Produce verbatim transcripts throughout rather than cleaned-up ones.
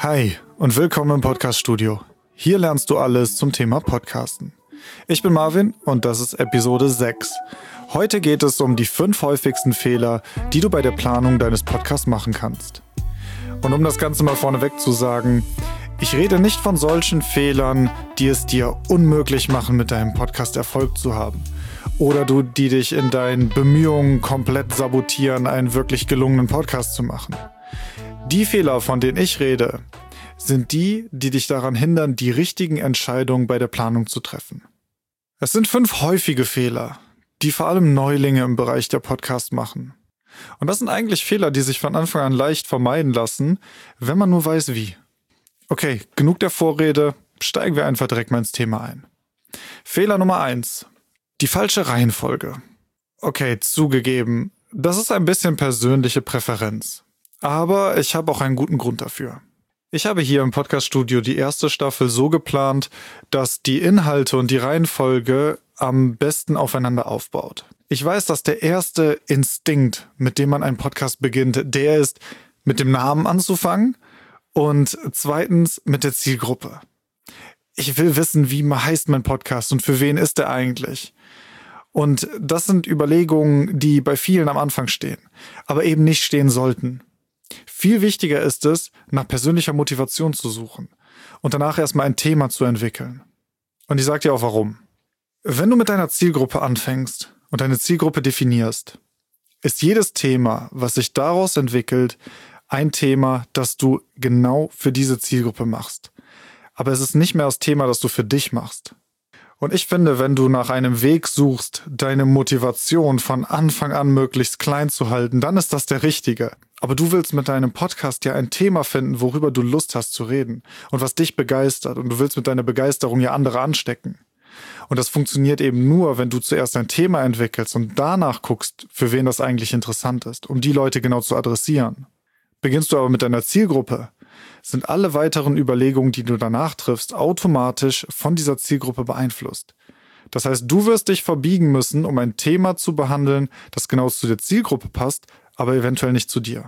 Hi und willkommen im Podcast-Studio. Hier lernst du alles zum Thema Podcasten. Ich bin Marvin und das ist Episode sechs. Heute geht es um die fünf häufigsten Fehler, die du bei der Planung deines Podcasts machen kannst. Und um das Ganze mal vorneweg zu sagen, ich rede nicht von solchen Fehlern, die es dir unmöglich machen, mit deinem Podcast Erfolg zu haben. Oder du, die dich in deinen Bemühungen komplett sabotieren, einen wirklich gelungenen Podcast zu machen. Die Fehler, von denen ich rede, sind die, die dich daran hindern, die richtigen Entscheidungen bei der Planung zu treffen. Es sind fünf häufige Fehler, die vor allem Neulinge im Bereich der Podcast machen. Und das sind eigentlich Fehler, die sich von Anfang an leicht vermeiden lassen, wenn man nur weiß, wie. Okay, genug der Vorrede, steigen wir einfach direkt mal ins Thema ein. Fehler Nummer eins. Die falsche Reihenfolge. Okay, zugegeben, das ist ein bisschen persönliche Präferenz. Aber ich habe auch einen guten Grund dafür. Ich habe hier im Podcast-Studio die erste Staffel so geplant, dass die Inhalte und die Reihenfolge am besten aufeinander aufbaut. Ich weiß, dass der erste Instinkt, mit dem man einen Podcast beginnt, der ist, mit dem Namen anzufangen und zweitens mit der Zielgruppe. Ich will wissen, wie heißt mein Podcast und für wen ist er eigentlich? Und das sind Überlegungen, die bei vielen am Anfang stehen, aber eben nicht stehen sollten. Viel wichtiger ist es, nach persönlicher Motivation zu suchen und danach erstmal ein Thema zu entwickeln. Und ich sage dir auch warum. Wenn du mit deiner Zielgruppe anfängst und deine Zielgruppe definierst, ist jedes Thema, was sich daraus entwickelt, ein Thema, das du genau für diese Zielgruppe machst. Aber es ist nicht mehr das Thema, das du für dich machst. Und ich finde, wenn du nach einem Weg suchst, deine Motivation von Anfang an möglichst klein zu halten, dann ist das der richtige. Aber du willst mit deinem Podcast ja ein Thema finden, worüber du Lust hast zu reden und was dich begeistert. Und du willst mit deiner Begeisterung ja andere anstecken. Und das funktioniert eben nur, wenn du zuerst ein Thema entwickelst und danach guckst, für wen das eigentlich interessant ist, um die Leute genau zu adressieren. Beginnst du aber mit deiner Zielgruppe, sind alle weiteren Überlegungen, die du danach triffst, automatisch von dieser Zielgruppe beeinflusst. Das heißt, du wirst dich verbiegen müssen, um ein Thema zu behandeln, das genau zu der Zielgruppe passt, aber eventuell nicht zu dir.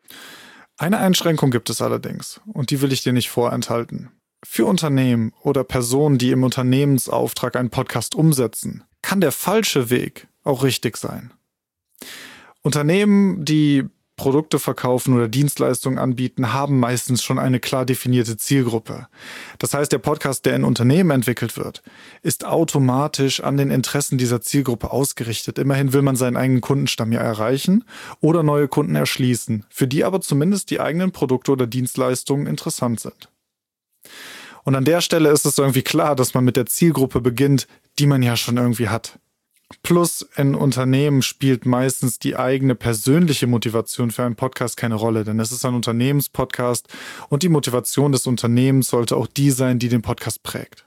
Eine Einschränkung gibt es allerdings, und die will ich dir nicht vorenthalten. Für Unternehmen oder Personen, die im Unternehmensauftrag einen Podcast umsetzen, kann der falsche Weg auch richtig sein. Unternehmen, die Produkte verkaufen oder Dienstleistungen anbieten, haben meistens schon eine klar definierte Zielgruppe. Das heißt, der Podcast, der in Unternehmen entwickelt wird, ist automatisch an den Interessen dieser Zielgruppe ausgerichtet. Immerhin will man seinen eigenen Kundenstamm ja erreichen oder neue Kunden erschließen, für die aber zumindest die eigenen Produkte oder Dienstleistungen interessant sind. Und an der Stelle ist es irgendwie klar, dass man mit der Zielgruppe beginnt, die man ja schon irgendwie hat. Plus, in Unternehmen spielt meistens die eigene persönliche Motivation für einen Podcast keine Rolle, denn es ist ein Unternehmenspodcast und die Motivation des Unternehmens sollte auch die sein, die den Podcast prägt.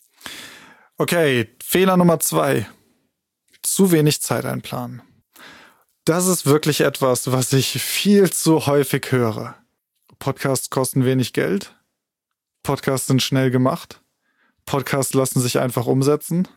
Okay, Fehler Nummer zwei. Zu wenig Zeit einplanen. Das ist wirklich etwas, was ich viel zu häufig höre. Podcasts kosten wenig Geld. Podcasts sind schnell gemacht. Podcasts lassen sich einfach umsetzen.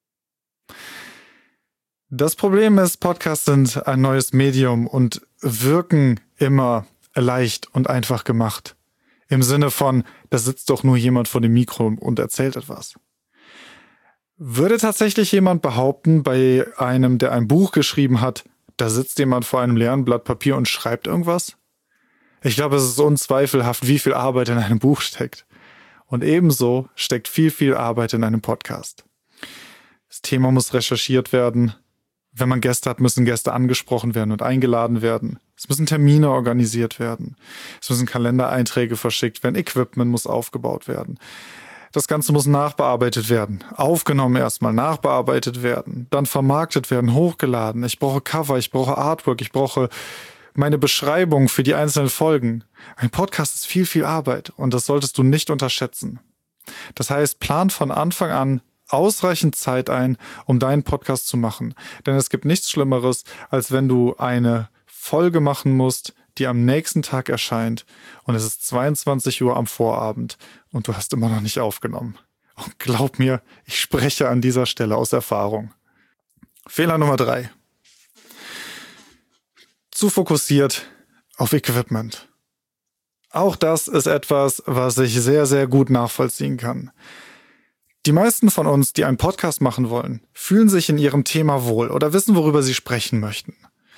Das Problem ist, Podcasts sind ein neues Medium und wirken immer leicht und einfach gemacht. Im Sinne von, da sitzt doch nur jemand vor dem Mikro und erzählt etwas. Würde tatsächlich jemand behaupten, bei einem, der ein Buch geschrieben hat, da sitzt jemand vor einem leeren Blatt Papier und schreibt irgendwas? Ich glaube, es ist unzweifelhaft, wie viel Arbeit in einem Buch steckt. Und ebenso steckt viel, viel Arbeit in einem Podcast. Das Thema muss recherchiert werden. Wenn man Gäste hat, müssen Gäste angesprochen werden und eingeladen werden. Es müssen Termine organisiert werden. Es müssen Kalendereinträge verschickt werden. Equipment muss aufgebaut werden. Das Ganze muss nachbearbeitet werden. Aufgenommen erstmal, nachbearbeitet werden. Dann vermarktet werden, hochgeladen. Ich brauche Cover, ich brauche Artwork, ich brauche meine Beschreibung für die einzelnen Folgen. Ein Podcast ist viel, viel Arbeit und das solltest du nicht unterschätzen. Das heißt, plan von Anfang an ausreichend Zeit ein, um deinen Podcast zu machen. Denn es gibt nichts Schlimmeres, als wenn du eine Folge machen musst, die am nächsten Tag erscheint und es ist zweiundzwanzig Uhr am Vorabend und du hast immer noch nicht aufgenommen. Und glaub mir, ich spreche an dieser Stelle aus Erfahrung. Fehler Nummer drei. Zu fokussiert auf Equipment. Auch das ist etwas, was ich sehr, sehr gut nachvollziehen kann. Die meisten von uns, die einen Podcast machen wollen, fühlen sich in ihrem Thema wohl oder wissen, worüber sie sprechen möchten.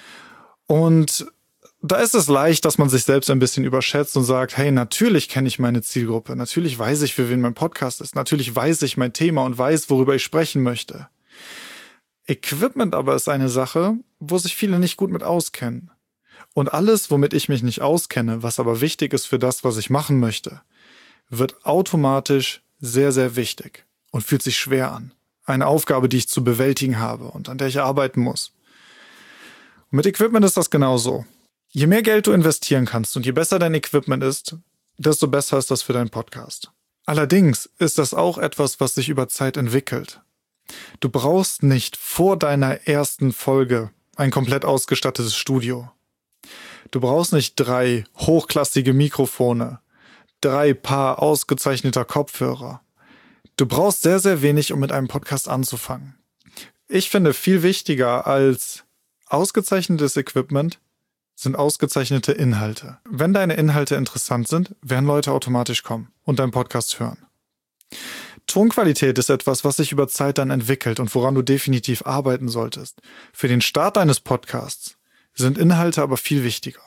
Und da ist es leicht, dass man sich selbst ein bisschen überschätzt und sagt, hey, natürlich kenne ich meine Zielgruppe, natürlich weiß ich, für wen mein Podcast ist, natürlich weiß ich mein Thema und weiß, worüber ich sprechen möchte. Equipment aber ist eine Sache, wo sich viele nicht gut mit auskennen. Und alles, womit ich mich nicht auskenne, was aber wichtig ist für das, was ich machen möchte, wird automatisch sehr, sehr wichtig und fühlt sich schwer an. Eine Aufgabe, die ich zu bewältigen habe und an der ich arbeiten muss. Und mit Equipment ist das genauso. Je mehr Geld du investieren kannst und je besser dein Equipment ist, desto besser ist das für deinen Podcast. Allerdings ist das auch etwas, was sich über Zeit entwickelt. Du brauchst nicht vor deiner ersten Folge ein komplett ausgestattetes Studio. Du brauchst nicht drei hochklassige Mikrofone, drei Paar ausgezeichneter Kopfhörer. Du brauchst sehr, sehr wenig, um mit einem Podcast anzufangen. Ich finde, viel wichtiger als ausgezeichnetes Equipment sind ausgezeichnete Inhalte. Wenn deine Inhalte interessant sind, werden Leute automatisch kommen und deinen Podcast hören. Tonqualität ist etwas, was sich über Zeit dann entwickelt und woran du definitiv arbeiten solltest. Für den Start deines Podcasts sind Inhalte aber viel wichtiger.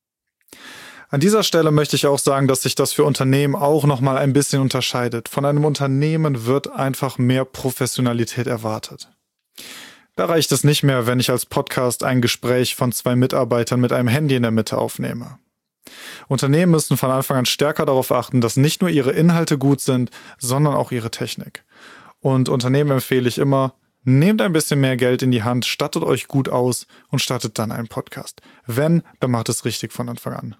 An dieser Stelle möchte ich auch sagen, dass sich das für Unternehmen auch nochmal ein bisschen unterscheidet. Von einem Unternehmen wird einfach mehr Professionalität erwartet. Da reicht es nicht mehr, wenn ich als Podcast ein Gespräch von zwei Mitarbeitern mit einem Handy in der Mitte aufnehme. Unternehmen müssen von Anfang an stärker darauf achten, dass nicht nur ihre Inhalte gut sind, sondern auch ihre Technik. Und Unternehmen empfehle ich immer, nehmt ein bisschen mehr Geld in die Hand, stattet euch gut aus und startet dann einen Podcast. Wenn, dann macht es richtig von Anfang an.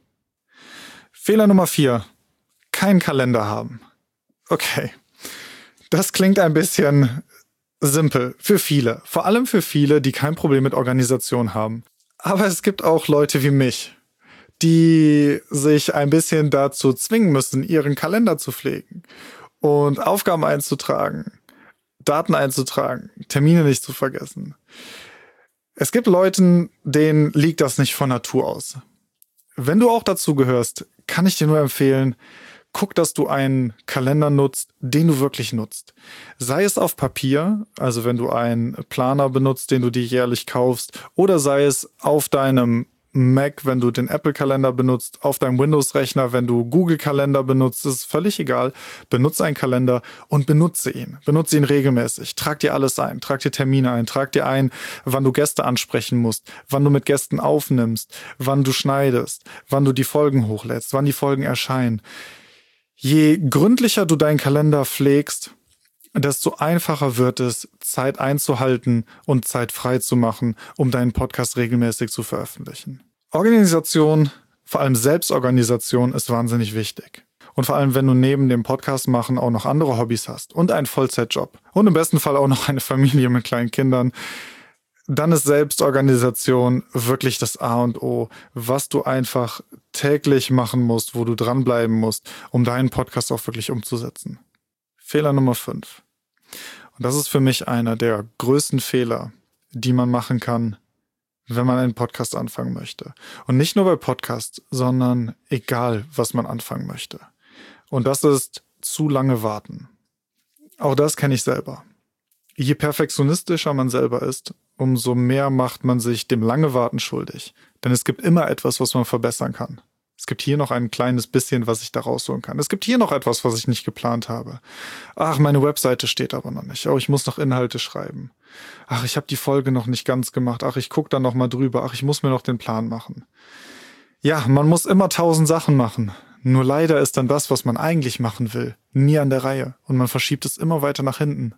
Fehler Nummer vier. Keinen Kalender haben. Okay, das klingt ein bisschen simpel für viele. Vor allem für viele, die kein Problem mit Organisation haben. Aber es gibt auch Leute wie mich, die sich ein bisschen dazu zwingen müssen, ihren Kalender zu pflegen und Aufgaben einzutragen, Daten einzutragen, Termine nicht zu vergessen. Es gibt Leuten, denen liegt das nicht von Natur aus. Wenn du auch dazu gehörst, kann ich dir nur empfehlen, guck, dass du einen Kalender nutzt, den du wirklich nutzt. Sei es auf Papier, also wenn du einen Planer benutzt, den du dir jährlich kaufst, oder sei es auf deinem Mac, wenn du den Apple-Kalender benutzt, auf deinem Windows-Rechner, wenn du Google-Kalender benutzt, ist völlig egal. Benutze einen Kalender und benutze ihn. Benutze ihn regelmäßig. Trag dir alles ein. Trag dir Termine ein. Trag dir ein, wann du Gäste ansprechen musst, wann du mit Gästen aufnimmst, wann du schneidest, wann du die Folgen hochlädst, wann die Folgen erscheinen. Je gründlicher du deinen Kalender pflegst, desto einfacher wird es, Zeit einzuhalten und Zeit frei zu machen, um deinen Podcast regelmäßig zu veröffentlichen. Organisation, vor allem Selbstorganisation, ist wahnsinnig wichtig. Und vor allem, wenn du neben dem Podcast machen auch noch andere Hobbys hast und einen Vollzeitjob und im besten Fall auch noch eine Familie mit kleinen Kindern, dann ist Selbstorganisation wirklich das A und O, was du einfach täglich machen musst, wo du dranbleiben musst, um deinen Podcast auch wirklich umzusetzen. Fehler Nummer fünf. Und das ist für mich einer der größten Fehler, die man machen kann, wenn man einen Podcast anfangen möchte. Und nicht nur bei Podcasts, sondern egal, was man anfangen möchte. Und das ist zu lange warten. Auch das kenne ich selber. Je perfektionistischer man selber ist, umso mehr macht man sich dem lange Warten schuldig. Denn es gibt immer etwas, was man verbessern kann. Es gibt hier noch ein kleines bisschen, was ich da rausholen kann. Es gibt hier noch etwas, was ich nicht geplant habe. Ach, meine Webseite steht aber noch nicht. Oh, ich muss noch Inhalte schreiben. Ach, ich habe die Folge noch nicht ganz gemacht. Ach, ich gucke da noch mal drüber. Ach, ich muss mir noch den Plan machen. Ja, man muss immer tausend Sachen machen. Nur leider ist dann das, was man eigentlich machen will, nie an der Reihe. Und man verschiebt es immer weiter nach hinten.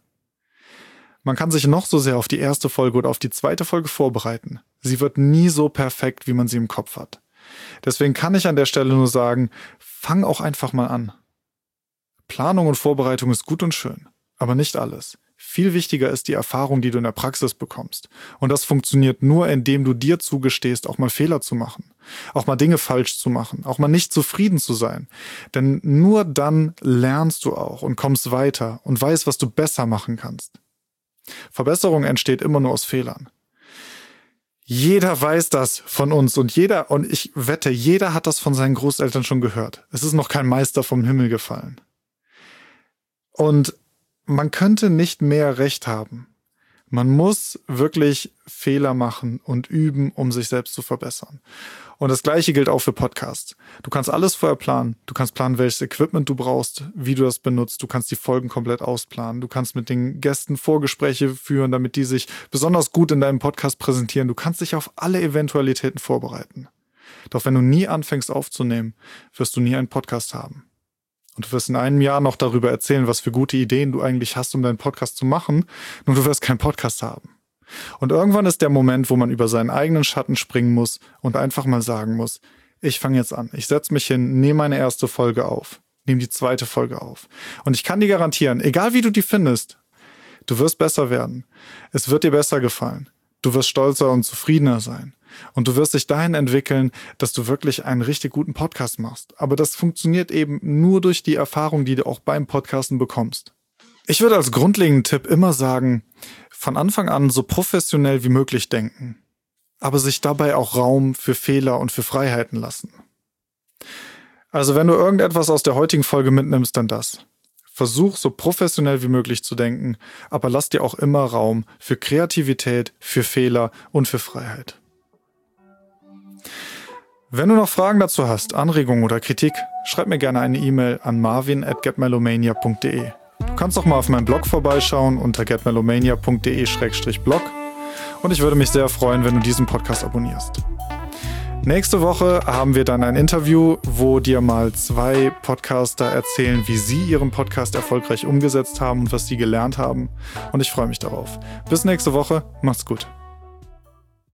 Man kann sich noch so sehr auf die erste Folge oder auf die zweite Folge vorbereiten. Sie wird nie so perfekt, wie man sie im Kopf hat. Deswegen kann ich an der Stelle nur sagen, fang auch einfach mal an. Planung und Vorbereitung ist gut und schön, aber nicht alles. Viel wichtiger ist die Erfahrung, die du in der Praxis bekommst. Und das funktioniert nur, indem du dir zugestehst, auch mal Fehler zu machen, auch mal Dinge falsch zu machen, auch mal nicht zufrieden zu sein. Denn nur dann lernst du auch und kommst weiter und weißt, was du besser machen kannst. Verbesserung entsteht immer nur aus Fehlern. Jeder weiß das von uns und jeder, und ich wette, jeder hat das von seinen Großeltern schon gehört. Es ist noch kein Meister vom Himmel gefallen. Und man könnte nicht mehr Recht haben. Man muss wirklich Fehler machen und üben, um sich selbst zu verbessern. Und das Gleiche gilt auch für Podcasts. Du kannst alles vorher planen. Du kannst planen, welches Equipment du brauchst, wie du das benutzt. Du kannst die Folgen komplett ausplanen. Du kannst mit den Gästen Vorgespräche führen, damit die sich besonders gut in deinem Podcast präsentieren. Du kannst dich auf alle Eventualitäten vorbereiten. Doch wenn du nie anfängst aufzunehmen, wirst du nie einen Podcast haben. Und du wirst in einem Jahr noch darüber erzählen, was für gute Ideen du eigentlich hast, um deinen Podcast zu machen. Nur du wirst keinen Podcast haben. Und irgendwann ist der Moment, wo man über seinen eigenen Schatten springen muss und einfach mal sagen muss, ich fange jetzt an. Ich setze mich hin, nehme meine erste Folge auf, nehme die zweite Folge auf. Und ich kann dir garantieren, egal wie du die findest, du wirst besser werden. Es wird dir besser gefallen. Du wirst stolzer und zufriedener sein. Und du wirst dich dahin entwickeln, dass du wirklich einen richtig guten Podcast machst. Aber das funktioniert eben nur durch die Erfahrung, die du auch beim Podcasten bekommst. Ich würde als grundlegenden Tipp immer sagen, von Anfang an so professionell wie möglich denken, aber sich dabei auch Raum für Fehler und für Freiheiten lassen. Also wenn du irgendetwas aus der heutigen Folge mitnimmst, dann das. Versuch so professionell wie möglich zu denken, aber lass dir auch immer Raum für Kreativität, für Fehler und für Freiheit. Wenn du noch Fragen dazu hast, Anregungen oder Kritik, schreib mir gerne eine E-Mail an marvin at getmelomania punkt de. Du kannst auch mal auf meinem Blog vorbeischauen unter getmelomania punkt de slash blog und ich würde mich sehr freuen, wenn du diesen Podcast abonnierst. Nächste Woche haben wir dann ein Interview, wo dir mal zwei Podcaster erzählen, wie sie ihren Podcast erfolgreich umgesetzt haben und was sie gelernt haben. Und ich freue mich darauf. Bis nächste Woche. Macht's gut.